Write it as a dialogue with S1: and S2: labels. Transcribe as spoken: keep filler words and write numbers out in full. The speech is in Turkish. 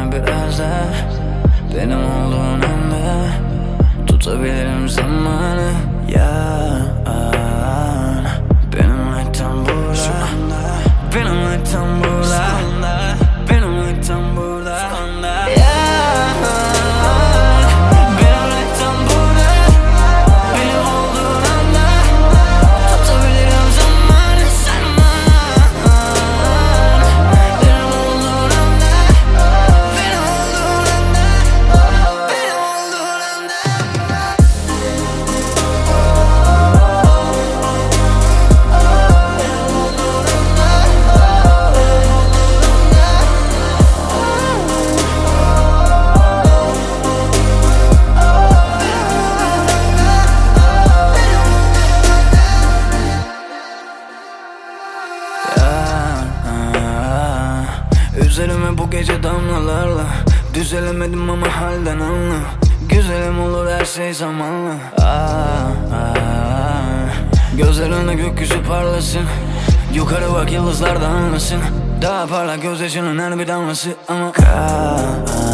S1: Üzülme biraz da, benim olduğun anda tutabilirim zamanı. Yan, benimle tam burada, benimle tam burada, benimle tam burada. Yan, benimle tam burada, benim olduğun anda tutabilirim zamanı. Benim olduğun anda, benim olduğun anda, benim olduğun anda. Üzerime bu gece damlalarla, düzelemedim ama halden anla. Güzelim olur her şey zamanla. ah, ah. Gözlerine gökyüzü parlasın, yukarı bak yıldızlar da anlasın. Daha parlak gözyaşının her bir damlası ama kal.